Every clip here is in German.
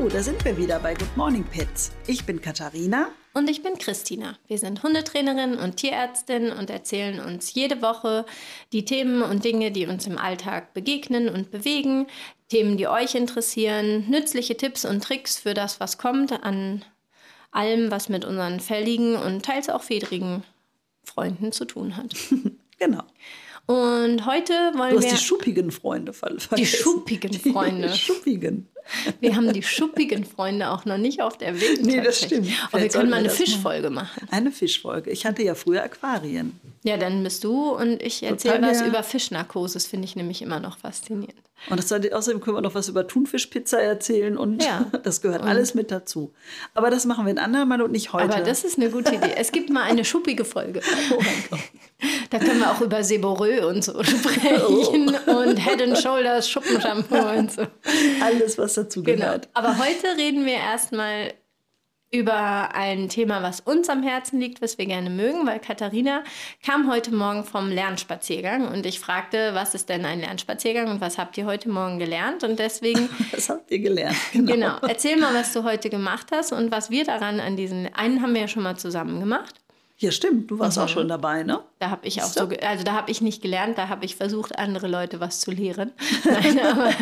Hallo, da sind wir wieder bei Good Morning Pets. Ich bin Katharina. Und ich bin Christina. Wir sind Hundetrainerin und Tierärztin und erzählen uns jede Woche die Themen und Dinge, die uns im Alltag begegnen und bewegen. Themen, die euch interessieren, nützliche Tipps und Tricks für das, was kommt, an allem, was mit unseren fälligen und teils auch fedrigen Freunden zu tun hat. Genau. Und heute wollen wir... Du hast die schuppigen Freunde vergessen. Die schuppigen Freunde. Die schuppigen. Wir haben die schuppigen Freunde auch noch nicht auf der Welt. Nee, das stimmt. Aber wir können mal eine Fischfolge machen. Eine Fischfolge. Ich hatte ja früher Aquarien. Ja, dann bist du und ich erzähle was über Fischnarkose. Das finde ich nämlich immer noch faszinierend. Und außerdem können wir noch was über Thunfischpizza erzählen und das gehört alles mit dazu. Aber das machen wir ein andermal und nicht heute. Aber das ist eine gute Idee. Es gibt mal eine schuppige Folge. Oh mein Gott. Da können wir auch über Seborrhoe und so sprechen und Head and Shoulders, Schuppenshampoo und so. Alles, was dazu gehört. Genau. Aber heute reden wir erstmal über ein Thema, was uns am Herzen liegt, was wir gerne mögen, weil Katharina kam heute Morgen vom Lernspaziergang und ich fragte, was ist denn ein Lernspaziergang und was habt ihr heute Morgen gelernt? Und deswegen... Was habt ihr gelernt? Genau. Erzähl mal, was du heute gemacht hast und was wir daran an diesen... Einen haben wir ja schon mal zusammen gemacht. Ja, stimmt. Du warst auch schon dabei, ne? Da habe ich auch also da habe ich nicht gelernt, da habe ich versucht, andere Leute was zu lehren. Nein, aber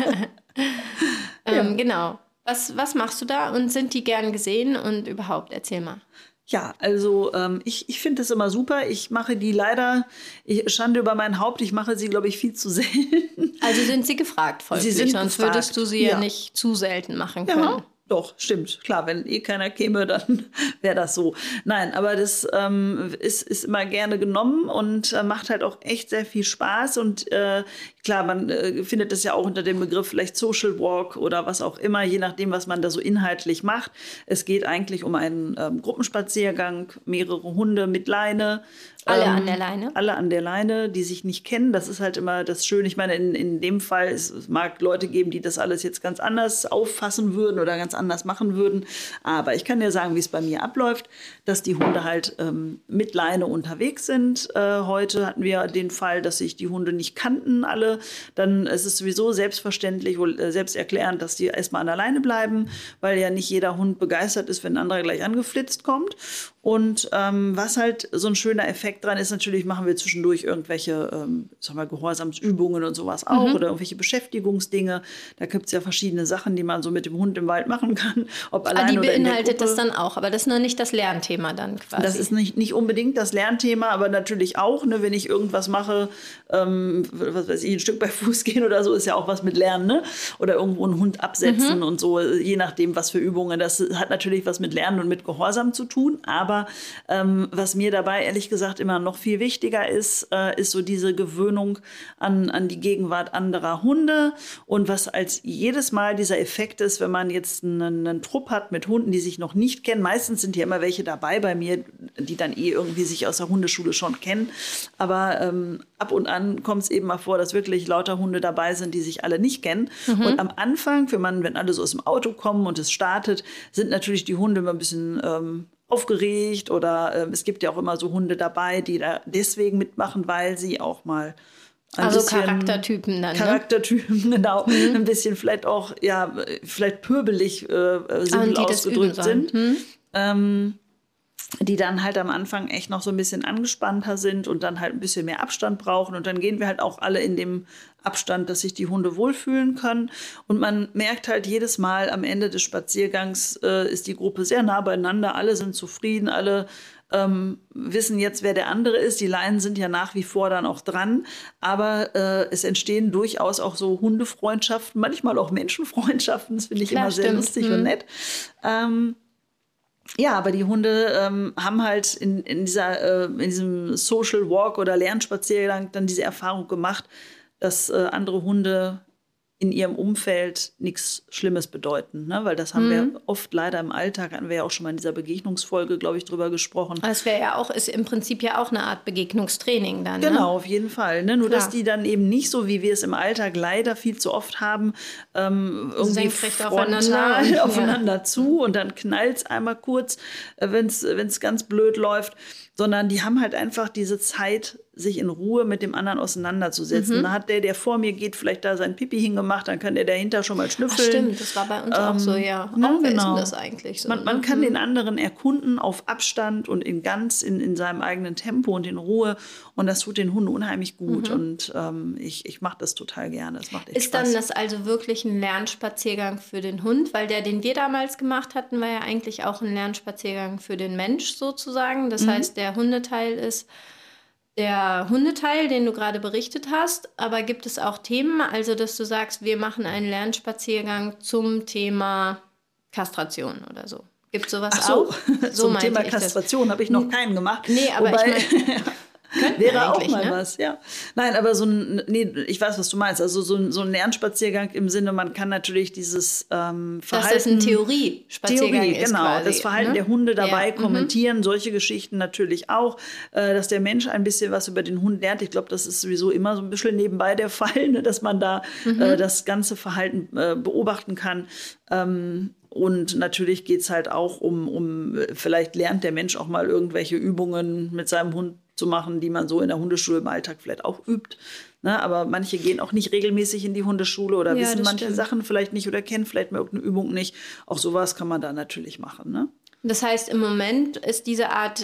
genau. Was machst du da und sind die gern gesehen und überhaupt? Erzähl mal. Ja, also ich finde das immer super. Ich mache die leider, Schande über mein Haupt, ich mache sie, glaube ich, viel zu selten. Also sind sie gefragt, folglich, sonst würdest du sie ja nicht zu selten machen können. Ja. Doch, stimmt. Klar, wenn keiner käme, dann wäre das so. Nein, aber das ist immer gerne genommen und macht halt auch echt sehr viel Spaß. Und klar, man findet das ja auch unter dem Begriff vielleicht Social Walk oder was auch immer, je nachdem, was man da so inhaltlich macht. Es geht eigentlich um einen Gruppenspaziergang, mehrere Hunde mit Leine. Alle an der Leine? Alle an der Leine, die sich nicht kennen. Das ist halt immer das Schöne. Ich meine, in dem Fall, es mag Leute geben, die das alles jetzt ganz anders auffassen würden oder ganz anders machen würden. Aber ich kann dir sagen, wie es bei mir abläuft, dass die Hunde halt mit Leine unterwegs sind. Heute hatten wir den Fall, dass sich die Hunde nicht kannten alle. Dann ist es sowieso selbstverständlich, selbsterklärend, dass die erstmal an der Leine bleiben, weil ja nicht jeder Hund begeistert ist, wenn ein anderer gleich angeflitzt kommt. Und was halt so ein schöner Effekt dran ist, natürlich machen wir zwischendurch irgendwelche Gehorsamsübungen und sowas auch oder irgendwelche Beschäftigungsdinge. Da gibt es ja verschiedene Sachen, die man so mit dem Hund im Wald machen kann. Ob alleine oder in der Gruppe. Die beinhaltet das dann auch, aber das ist noch nicht das Lernthema dann quasi. Das ist nicht unbedingt das Lernthema, aber natürlich auch, ne, wenn ich irgendwas mache, was weiß ich, ein Stück bei Fuß gehen oder so, ist ja auch was mit Lernen, ne? Oder irgendwo einen Hund absetzen und so, je nachdem, was für Übungen. Das hat natürlich was mit Lernen und mit Gehorsam zu tun, aber was mir dabei ehrlich gesagt immer noch viel wichtiger ist, ist so diese Gewöhnung an die Gegenwart anderer Hunde und was als jedes Mal dieser Effekt ist, wenn man jetzt einen Trupp hat mit Hunden, die sich noch nicht kennen. Meistens sind ja immer welche dabei bei mir, die dann irgendwie sich aus der Hundeschule schon kennen, aber ab und an kommt es eben mal vor, dass wirklich lauter Hunde dabei sind, die sich alle nicht kennen. Und am Anfang, wenn alle so aus dem Auto kommen und es startet, sind natürlich die Hunde immer ein bisschen aufgeregt oder es gibt ja auch immer so Hunde dabei, die da deswegen mitmachen, weil sie auch mal also Charaktertypen dann, Charaktertypen, genau. Ein bisschen vielleicht auch, vielleicht pöbelig simpel ausgedrückt sind. Die dann halt am Anfang echt noch so ein bisschen angespannter sind und dann halt ein bisschen mehr Abstand brauchen. Und dann gehen wir halt auch alle in dem Abstand, dass sich die Hunde wohlfühlen können. Und man merkt halt jedes Mal am Ende des Spaziergangs ist die Gruppe sehr nah beieinander. Alle sind zufrieden, alle wissen jetzt, wer der andere ist. Die Leinen sind ja nach wie vor dann auch dran. Aber es entstehen durchaus auch so Hundefreundschaften, manchmal auch Menschenfreundschaften. Das finde ich immer sehr lustig und nett. Ja, aber die Hunde haben halt in diesem Social Walk oder Lernspaziergang dann diese Erfahrung gemacht, dass andere Hunde in ihrem Umfeld nichts Schlimmes bedeuten. Ne? Weil das haben wir oft leider im Alltag, hatten wir ja auch schon mal in dieser Begegnungsfolge, glaube ich, drüber gesprochen. Das wäre ja auch, ist im Prinzip ja auch eine Art Begegnungstraining dann. Genau, ne? Auf jeden Fall. Ne? Nur, dass die dann eben nicht so, wie wir es im Alltag leider viel zu oft haben, irgendwie frontal aufeinander zu und dann knallt es einmal kurz, wenn es ganz blöd läuft, sondern die haben halt einfach diese Zeit, sich in Ruhe mit dem anderen auseinanderzusetzen. Dann hat der vor mir geht, vielleicht da sein Pipi hingemacht, dann kann der dahinter schon mal schnüffeln. Ach, stimmt, das war bei uns auch so, ja. Ne, Wer ist genau. denn das eigentlich so? Man kann den anderen erkunden auf Abstand und in seinem eigenen Tempo und in Ruhe. Und das tut den Hunden unheimlich gut. Und ich mache das total gerne. Das macht echt Ist Spaß. dann das also wirklich ein Lernspaziergang für den Hund? Weil den wir damals gemacht hatten, war ja eigentlich auch ein Lernspaziergang für den Mensch sozusagen. Das heißt, der Hundeteil ist der Hundeteil, den du gerade berichtet hast. Aber gibt es auch Themen, also dass du sagst, wir machen einen Lernspaziergang zum Thema Kastration oder so? Gibt es sowas Ach so, auch? zum Thema Kastration habe ich noch keinen gemacht. Nee, aber Wobei, ich meine, wäre auch eigentlich, mal ne? was, ja. Nein, aber ich weiß, was du meinst. Also so ein Lernspaziergang im Sinne, man kann natürlich dieses Verhalten... Dass das ein Theorie-Spaziergang ist genau. quasi, Das Verhalten ne? der Hunde dabei Ja, kommentieren, solche Geschichten natürlich auch. Dass der Mensch ein bisschen was über den Hund lernt. Ich glaube, das ist sowieso immer so ein bisschen nebenbei der Fall, ne? Dass man da das ganze Verhalten beobachten kann. Und natürlich geht es halt auch vielleicht lernt der Mensch auch mal irgendwelche Übungen mit seinem Hund zu machen, die man so in der Hundeschule im Alltag vielleicht auch übt. Ne? Aber manche gehen auch nicht regelmäßig in die Hundeschule oder Ja, wissen das manche stimmt. Sachen vielleicht nicht oder kennen vielleicht mal irgendeine Übung nicht. Auch sowas kann man da natürlich machen. Ne? Das heißt, im Moment ist diese Art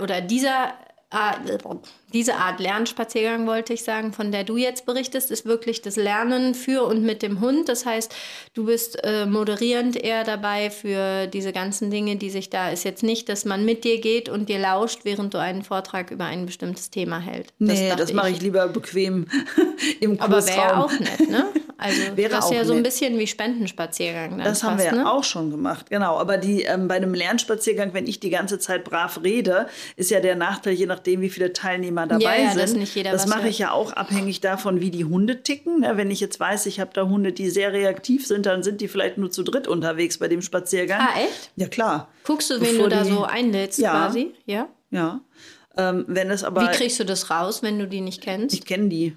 Lernspaziergang, wollte ich sagen, von der du jetzt berichtest, ist wirklich das Lernen für und mit dem Hund. Das heißt, du bist moderierend eher dabei für diese ganzen Dinge, die sich da ist jetzt nicht, dass man mit dir geht und dir lauscht, während du einen Vortrag über ein bestimmtes Thema hält. Nee, dachte das mache ich lieber bequem im Aber Kursraum. wäre auch nett, ne? Also Wäre das ist auch ja so ein nett. bisschen wie Spendenspaziergang. Dann Das haben fast, wir ja ne? auch schon gemacht, genau. Aber bei einem Lernspaziergang, wenn ich die ganze Zeit brav rede, ist ja der Nachteil, je nachdem, wie viele Teilnehmer dabei Ja, sind. dass nicht jeder das was mache hört. ich ja auch abhängig davon, wie die Hunde ticken. Ne? Wenn ich jetzt weiß, ich habe da Hunde, die sehr reaktiv sind, dann sind die vielleicht nur zu dritt unterwegs bei dem Spaziergang. Ah, echt? Ja, klar. Guckst du, wen Bevor du da die- so einlädst Ja. quasi? Ja. Ja. Wenn es aber... Wie kriegst du das raus, wenn du die nicht kennst? Ich kenne die.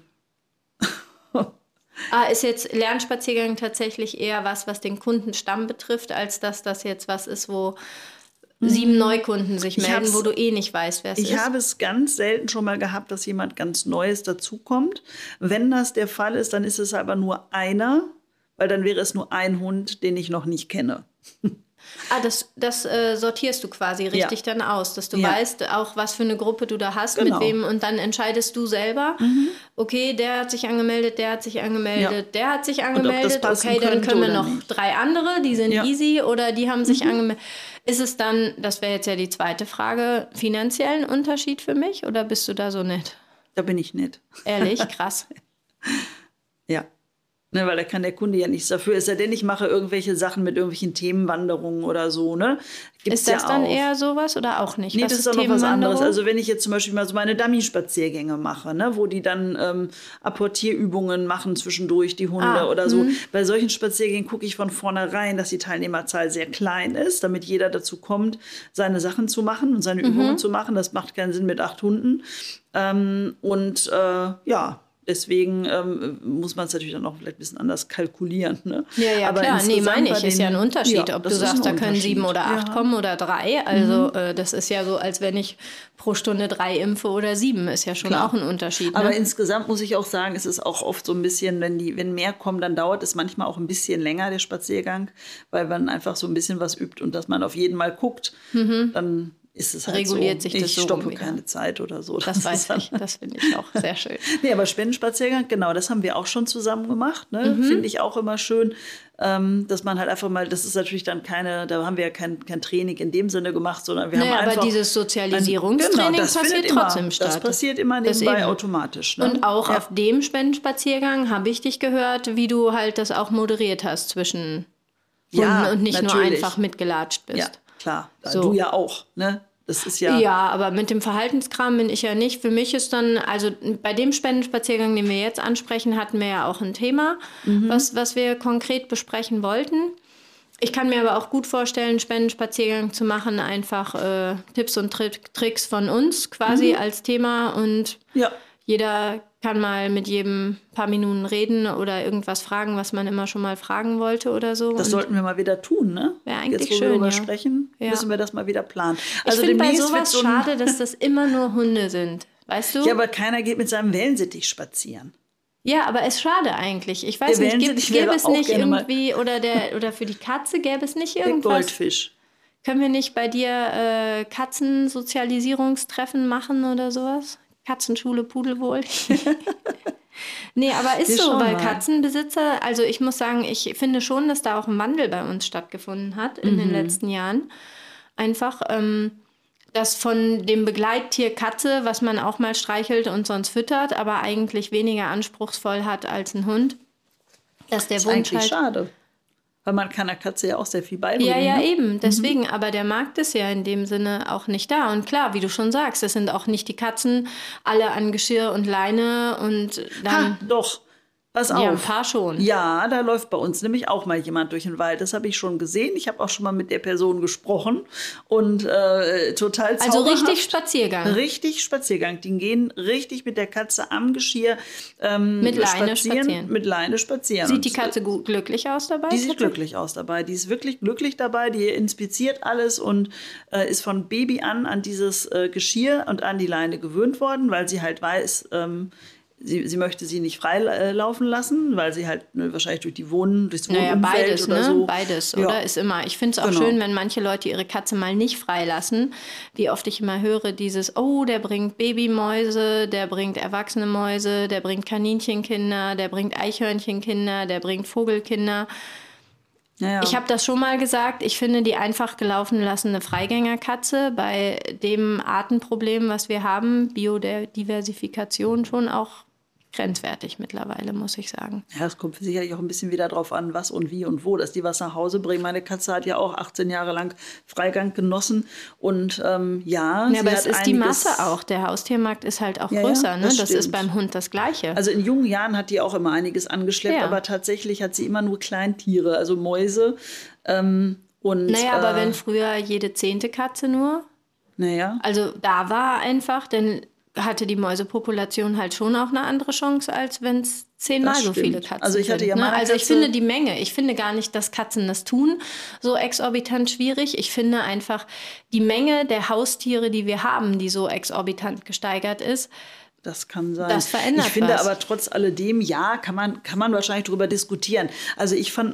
Ist jetzt Lernspaziergang tatsächlich eher was den Kundenstamm betrifft, als dass das jetzt was ist, wo 7 Neukunden sich melden, hab's- wo du eh nicht weißt, wer es Ich ist? habe es ganz selten schon mal gehabt, dass jemand ganz Neues dazukommt. Wenn das der Fall ist, dann ist es aber nur einer, weil dann wäre es nur ein Hund, den ich noch nicht kenne. Das sortierst du quasi richtig dann aus, dass du Ja. weißt, auch was für eine Gruppe du da hast, Genau. mit wem, und dann entscheidest du selber, okay, der hat sich angemeldet, der hat sich angemeldet, Ja. der hat sich ob das angemeldet, passen okay, dann könnte können wir oder noch nicht. 3 andere, die sind Ja. easy oder die haben sich angemeldet. Ist es dann, das wäre jetzt ja die zweite Frage, finanziellen Unterschied für mich oder bist du da so nett? Da bin ich nett. Ehrlich, krass. Ja. Ne, weil da kann der Kunde ja nichts dafür. Ist ja denn, ich mache irgendwelche Sachen mit irgendwelchen Themenwanderungen oder so. Ne? Gibt's Ist das ja dann auch. eher sowas oder auch nicht? Nee, Was das ist auch noch was anderes. Themenwanderung? Also wenn ich jetzt zum Beispiel mal so meine Dummy-Spaziergänge mache, ne, wo die dann Apportierübungen machen zwischendurch, die Hunde oder so. Bei solchen Spaziergängen gucke ich von vornherein, dass die Teilnehmerzahl sehr klein ist, damit jeder dazu kommt, seine Sachen zu machen und seine Übungen zu machen. Das macht keinen Sinn mit 8 Hunden. Ja, deswegen muss man es natürlich dann auch vielleicht ein bisschen anders kalkulieren. Ne? Ja, Aber klar. Nee, insgesamt meine bei ich, ist ja ein den- Unterschied. Ja, Ob du das ist sagst, ein da können 7 oder 8 Unterschied. kommen oder 3. Also das ist ja so, als wenn ich pro Stunde 3 impfe oder 7. Ist ja schon Klar. auch ein Unterschied. Aber Ne? insgesamt muss ich auch sagen, es ist auch oft so ein bisschen, wenn mehr kommen, dann dauert es manchmal auch ein bisschen länger, der Spaziergang, weil man einfach so ein bisschen was übt und dass man auf jeden Mal guckt, dann ist es halt Reguliert so. sich das ich so stoppe rum wieder. keine Zeit oder so. Das ist weiß dann- ich. Das finde ich auch sehr schön. Nee, aber Spendenspaziergang, genau, das haben wir auch schon zusammen gemacht. Ne? Finde ich auch immer schön, dass man halt einfach mal, das ist natürlich dann da haben wir ja kein Training in dem Sinne gemacht, sondern wir Naja, haben einfach... aber dieses Sozialisierungstraining das passiert findet immer trotzdem statt. Das passiert immer Das nebenbei eben. automatisch. Ne? Und auch Ja. auf dem Spendenspaziergang habe ich dich gehört, wie du halt das auch moderiert hast zwischen Hunden Ja, und nicht nur natürlich. einfach mitgelatscht bist. Ja, klar. So. Du ja auch, ne? Das ist ja... Ja, aber mit dem Verhaltenskram bin ich ja nicht. Für mich ist dann, also bei dem Spendenspaziergang, den wir jetzt ansprechen, hatten wir ja auch ein Thema, was wir konkret besprechen wollten. Ich kann mir aber auch gut vorstellen, einen Spendenspaziergang zu machen, einfach Tipps und Tricks von uns quasi als Thema, und Ja. jeder kann mal mit jedem ein paar Minuten reden oder irgendwas fragen, was man immer schon mal fragen wollte oder so. Das Und sollten wir mal wieder tun, ne? Wäre eigentlich Jetzt, wo schön, wir darüber ja. sprechen, Ja. müssen wir das mal wieder planen. ich finde bei demnächst sowas wird so ein- schade, dass das immer nur Hunde sind. weißt du? Ja, aber keiner geht mit seinem Wellensittich spazieren. Ja, aber es ist schade eigentlich. Ich weiß nicht, gäbe es nicht irgendwie, oder für die Katze gäbe es nicht irgendwas? Der Goldfisch. Können wir nicht bei dir Katzensozialisierungstreffen machen oder sowas? Katzenschule, Pudelwohl? Nee, aber ist so, weil Katzenbesitzer, also ich muss sagen, ich finde schon, dass da auch ein Wandel bei uns stattgefunden hat in den letzten Jahren. Einfach, dass von dem Begleittier Katze, was man auch mal streichelt und sonst füttert, aber eigentlich weniger anspruchsvoll hat als ein Hund, dass der Wunsch eigentlich schade. Weil man kann der Katze ja auch sehr viel beibringen. Ja, eben. Deswegen, aber der Markt ist ja in dem Sinne auch nicht da. Und klar, wie du schon sagst, es sind auch nicht die Katzen alle an Geschirr und Leine und dann... Doch. Pass auf. Ja, ein paar schon. Ja, da läuft bei uns nämlich auch mal jemand durch den Wald. Das habe ich schon gesehen. Ich habe auch schon mal mit der Person gesprochen und total zauberhaft. Also richtig Spaziergang. Richtig Spaziergang. Die gehen richtig mit der Katze am Geschirr mit Leine spazieren. Mit Leine spazieren. Sieht die Katze glücklich aus dabei? Die sieht glücklich aus dabei. Die ist wirklich glücklich dabei. Die inspiziert alles und ist von Baby an dieses Geschirr und an die Leine gewöhnt worden, weil sie halt weiß, sie möchte sie nicht frei laufen lassen, weil sie halt wahrscheinlich durchs Wohnumfeld beides, oder so. Beides, oder? Ist immer. Ich finde es auch schön, wenn manche Leute ihre Katze mal nicht freilassen. Wie oft ich immer höre, dieses, der bringt Babymäuse, der bringt erwachsene Mäuse, der bringt Kaninchenkinder, der bringt Eichhörnchenkinder, der bringt Vogelkinder. Ja. Ich habe das schon mal gesagt, ich finde die einfach gelaufen lassene Freigängerkatze bei dem Artenproblem, was wir haben, Biodiversifikation, schon auch grenzwertig mittlerweile, muss ich sagen. Ja, es kommt sicherlich auch ein bisschen wieder drauf an, was und wie und wo, dass die was nach Hause bringen. Meine Katze hat ja auch 18 Jahre lang Freigang genossen und aber es ist die Masse auch. Der Haustiermarkt ist halt auch größer. Ne? Das ist beim Hund das Gleiche. Also in jungen Jahren hat die auch immer einiges angeschleppt, aber tatsächlich hat sie immer nur Kleintiere, also Mäuse. Aber wenn früher jede 10. Katze nur, also da war einfach, denn hatte die Mäusepopulation halt schon auch eine andere Chance, als wenn es 10-mal so viele Katzen also ich hatte ja sind. meine Also ich finde die Menge, ich finde gar nicht, dass Katzen das tun, so exorbitant schwierig. Ich finde einfach die Menge der Haustiere, die wir haben, die so exorbitant gesteigert ist. Das kann sein. Das verändert Ich finde was. aber trotz alledem, kann man wahrscheinlich drüber diskutieren. Also ich fand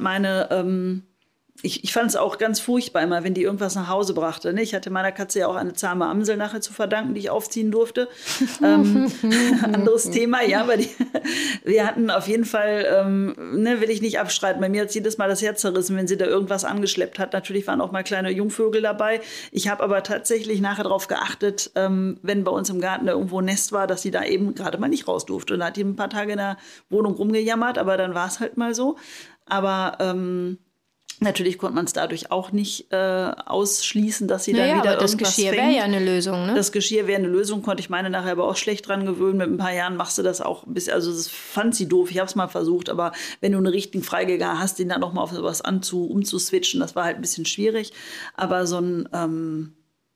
ich fand es auch ganz furchtbar immer, wenn die irgendwas nach Hause brachte. Ne? Ich hatte meiner Katze ja auch eine zahme Amsel nachher zu verdanken, die ich aufziehen durfte. Anderes Thema, ja, aber wir hatten auf jeden Fall, will ich nicht abstreiten, bei mir hat es jedes Mal das Herz zerrissen, wenn sie da irgendwas angeschleppt hat. Natürlich waren auch mal kleine Jungvögel dabei. Ich habe aber tatsächlich nachher darauf geachtet, wenn bei uns im Garten da irgendwo ein Nest war, dass sie da eben gerade mal nicht raus durfte. Und da hat die ein paar Tage in der Wohnung rumgejammert, aber dann war es halt mal so. Aber natürlich konnte man es dadurch auch nicht ausschließen, dass sie dann wieder aber das irgendwas Geschirr wäre ja eine Lösung, ne? Das Geschirr wäre eine Lösung, konnte ich meine nachher aber auch schlecht dran gewöhnen. Mit ein paar Jahren machst du das auch ein bisschen, also das fand sie doof, ich habe es mal versucht, aber wenn du einen richtigen Freigänger hast, den dann noch mal auf sowas umzuswitchen, das war halt ein bisschen schwierig. Aber so ein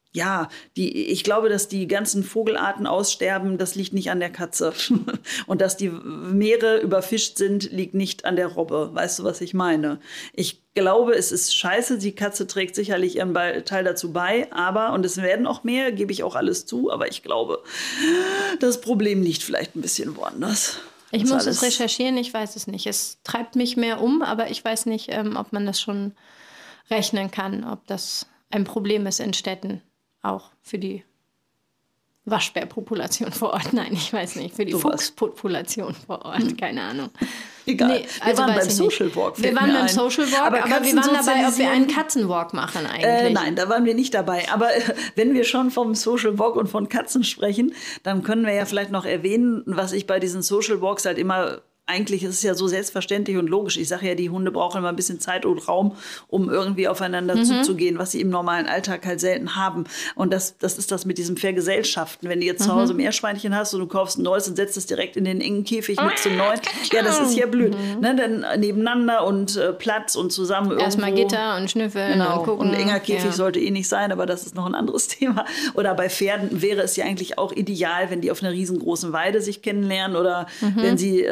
ich glaube, dass die ganzen Vogelarten aussterben, das liegt nicht an der Katze. Und dass die Meere überfischt sind, liegt nicht an der Robbe. Weißt du, was ich meine? Ich glaube, es ist scheiße. Die Katze trägt sicherlich ihren Teil dazu bei. Und es werden auch mehr, gebe ich auch alles zu. Aber ich glaube, das Problem liegt vielleicht ein bisschen woanders. Ich muss es recherchieren, ich weiß es nicht. Es treibt mich mehr um, aber ich weiß nicht, ob man das schon rechnen kann, ob das ein Problem ist in Städten. Auch für die Waschbärpopulation vor Ort. Nein, ich weiß nicht. Für die Fuchspopulation vor Ort. Keine Ahnung. Egal. Wir waren beim Social Walk. Wir waren beim Social Walk, aber wir waren dabei, ob wir einen Katzenwalk machen eigentlich. Nein, da waren wir nicht dabei. Aber wenn wir schon vom Social Walk und von Katzen sprechen, dann können wir ja vielleicht noch erwähnen, was ich bei diesen Social Walks halt immer... Eigentlich ist es ja so selbstverständlich und logisch. Ich sage ja, die Hunde brauchen immer ein bisschen Zeit und Raum, um irgendwie aufeinander zuzugehen, was sie im normalen Alltag halt selten haben. Und das ist das mit diesem Vergesellschaften. Wenn du jetzt zu Hause Meerschweinchen hast und du kaufst ein neues und setzt es direkt in den engen Käfig mit zum neuen, ja, das ist ja blöd. Ne? Denn nebeneinander und Platz und zusammen irgendwo. Erstmal Gitter und schnüffeln und gucken. Und ein enger Käfig sollte nicht sein, aber das ist noch ein anderes Thema. Oder bei Pferden wäre es ja eigentlich auch ideal, wenn die auf einer riesengroßen Weide sich kennenlernen oder wenn sie vielleicht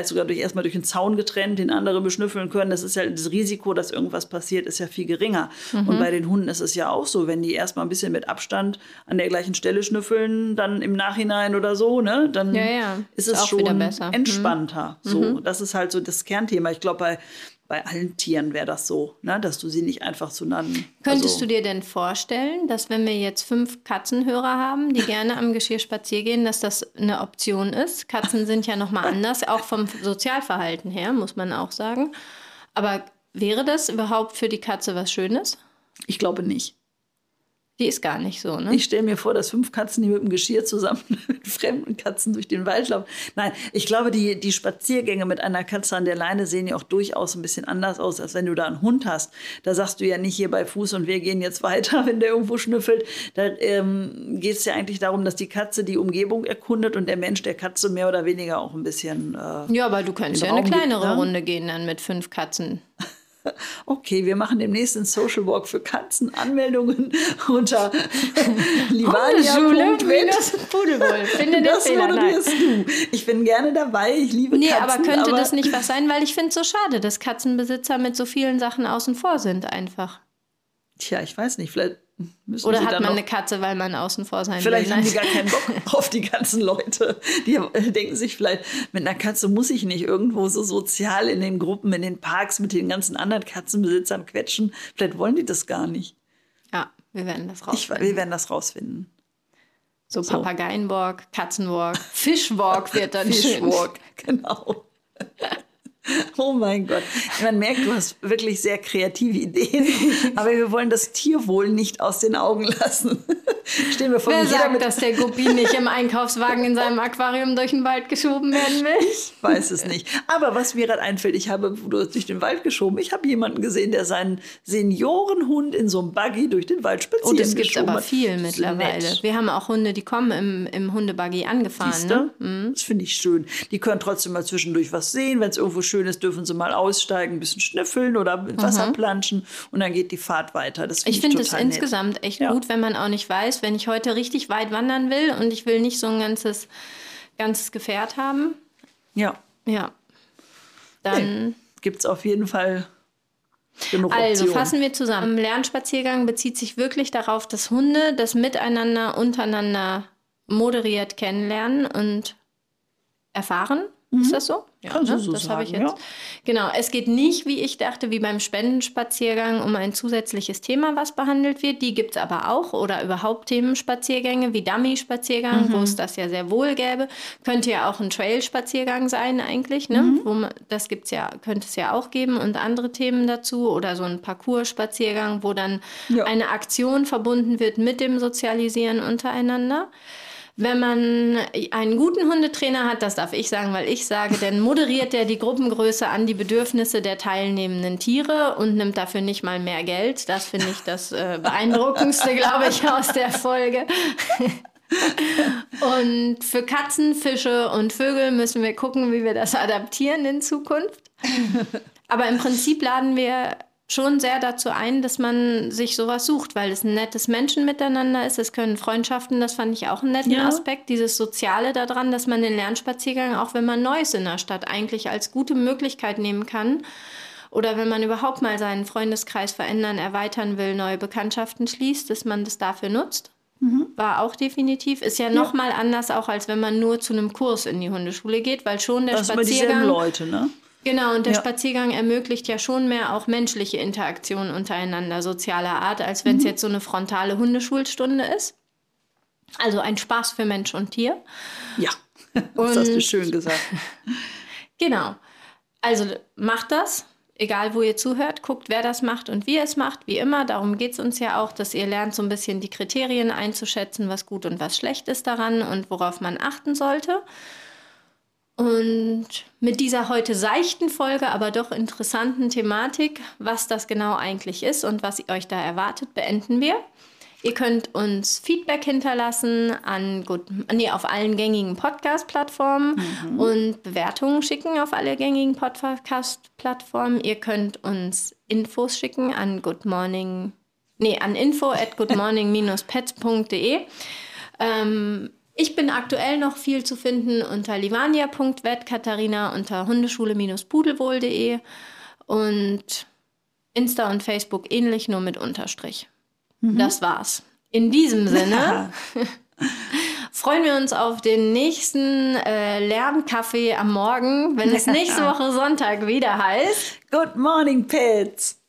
sogar erstmal durch einen Zaun getrennt, den andere beschnüffeln können. Das ist ja das Risiko, dass irgendwas passiert, ist ja viel geringer. Und bei den Hunden ist es ja auch so, wenn die erstmal ein bisschen mit Abstand an der gleichen Stelle schnüffeln, dann im Nachhinein oder so, ne, dann ist es schon entspannter. So, das ist halt so das Kernthema. Ich glaube, bei allen Tieren wäre das so, ne, dass du sie nicht einfach so Könntest du dir denn vorstellen, dass wenn wir jetzt 5 Katzenhörer haben, die gerne am Geschirr spazieren gehen, dass das eine Option ist? Katzen sind ja nochmal anders, auch vom Sozialverhalten her, muss man auch sagen. Aber wäre das überhaupt für die Katze was Schönes? Ich glaube nicht. Die ist gar nicht so, ne? Ich stelle mir vor, dass 5 Katzen, die mit dem Geschirr zusammen mit fremden Katzen durch den Wald laufen. Nein, ich glaube, die Spaziergänge mit einer Katze an der Leine sehen ja auch durchaus ein bisschen anders aus, als wenn du da einen Hund hast. Da sagst du ja nicht hier bei Fuß und wir gehen jetzt weiter, wenn der irgendwo schnüffelt. Da geht es ja eigentlich darum, dass die Katze die Umgebung erkundet und der Mensch der Katze mehr oder weniger auch ein bisschen ja, aber du könntest ja eine kleinere Runde gehen dann mit 5 Katzen. Okay, wir machen demnächst einen Social Walk für Katzen. Anmeldungen unter livania.net. Finde den Fehler. Moderierst du. Ich bin gerne dabei, ich liebe Katzen. Aber könnte das nicht was sein? Weil ich finde es so schade, dass Katzenbesitzer mit so vielen Sachen außen vor sind einfach. Tja, ich weiß nicht, vielleicht müssen Oder sie hat dann man eine Katze, weil man außen vor sein will? Vielleicht haben die gar keinen Bock auf die ganzen Leute. Die denken sich vielleicht, mit einer Katze muss ich nicht irgendwo so sozial in den Gruppen, in den Parks mit den ganzen anderen Katzenbesitzern quetschen. Vielleicht wollen die das gar nicht. Ja, wir werden das rausfinden. Wir werden das rausfinden. So Papageienwalk, Katzenwalk, Fischwalk wird dann Fischwalk, genau. Oh mein Gott. Man merkt, du hast wirklich sehr kreative Ideen. Aber wir wollen das Tierwohl nicht aus den Augen lassen. Stehen wir vor Wer sagt, dass der Guppi nicht im Einkaufswagen in seinem Aquarium durch den Wald geschoben werden will? Ich weiß es nicht. Aber was mir gerade einfällt, du hast durch den Wald geschoben. Ich habe jemanden gesehen, der seinen Seniorenhund in so einem Buggy durch den Wald spazieren geschoben hat. Das gibt aber viel mittlerweile. Wir haben auch Hunde, die kommen im Hundebuggy angefahren. Siehste? Ne? Das finde ich schön. Die können trotzdem mal zwischendurch was sehen. Wenn es irgendwo schön ist, dürfen sie mal aussteigen, ein bisschen schnüffeln oder mit Wasser planschen und dann geht die Fahrt weiter. Ich finde es insgesamt echt gut, wenn man auch nicht weiß, wenn ich heute richtig weit wandern will und ich will nicht so ein ganzes Gefährt haben. Ja. Dann gibt es auf jeden Fall genug Optionen. Also fassen wir zusammen. Lernspaziergang bezieht sich wirklich darauf, dass Hunde das Miteinander, untereinander moderiert kennenlernen und erfahren. Ist das so? Ja, kannst du so das sagen, habe ich jetzt. Ja. Genau, es geht nicht, wie ich dachte, wie beim Spendenspaziergang um ein zusätzliches Thema, was behandelt wird. Die gibt es aber auch. Oder überhaupt Themenspaziergänge wie Dummy-Spaziergang, wo es das ja sehr wohl gäbe. Könnte ja auch ein Trail-Spaziergang sein eigentlich. Ne? Das könnte es ja auch geben und andere Themen dazu. Oder so ein Parcours-Spaziergang, wo dann eine Aktion verbunden wird mit dem Sozialisieren untereinander. Wenn man einen guten Hundetrainer hat, das darf ich sagen, weil ich sage, dann moderiert er die Gruppengröße an die Bedürfnisse der teilnehmenden Tiere und nimmt dafür nicht mal mehr Geld. Das finde ich das Beeindruckendste, glaube ich, aus der Folge. Und für Katzen, Fische und Vögel müssen wir gucken, wie wir das adaptieren in Zukunft. Aber im Prinzip laden wir schon sehr dazu ein, dass man sich sowas sucht, weil es ein nettes Menschen miteinander ist. Es können Freundschaften, das fand ich auch einen netten Aspekt, dieses Soziale daran, dass man den Lernspaziergang, auch wenn man neu ist in der Stadt, eigentlich als gute Möglichkeit nehmen kann. Oder wenn man überhaupt mal seinen Freundeskreis verändern, erweitern will, neue Bekanntschaften schließt, dass man das dafür nutzt. War auch definitiv. Ist ja noch mal anders, auch als wenn man nur zu einem Kurs in die Hundeschule geht, weil schon der Spaziergang... Das sind dieselben Leute, ne? Genau, und der Spaziergang ermöglicht ja schon mehr auch menschliche Interaktion untereinander, sozialer Art, als wenn es jetzt so eine frontale Hundeschulstunde ist. Also ein Spaß für Mensch und Tier. Ja, das hast du schön gesagt. Genau. Also macht das, egal wo ihr zuhört, guckt, wer das macht und wie er es macht, wie immer. Darum geht es uns ja auch, dass ihr lernt, so ein bisschen die Kriterien einzuschätzen, was gut und was schlecht ist daran und worauf man achten sollte. Und mit dieser heute seichten Folge, aber doch interessanten Thematik, was das genau eigentlich ist und was euch da erwartet, beenden wir. Ihr könnt uns Feedback hinterlassen auf allen gängigen Podcast-Plattformen und Bewertungen schicken auf alle gängigen Podcast-Plattformen. Ihr könnt uns Infos schicken an info@goodmorning-pets.de. Ich bin aktuell noch viel zu finden unter livania.vet, Katharina unter hundeschule-pudelwohl.de und Insta und Facebook ähnlich, nur mit Unterstrich. Das war's. In diesem Sinne freuen wir uns auf den nächsten Lernkaffee am Morgen, wenn es nächste Woche Sonntag wieder heißt Good morning, Pets!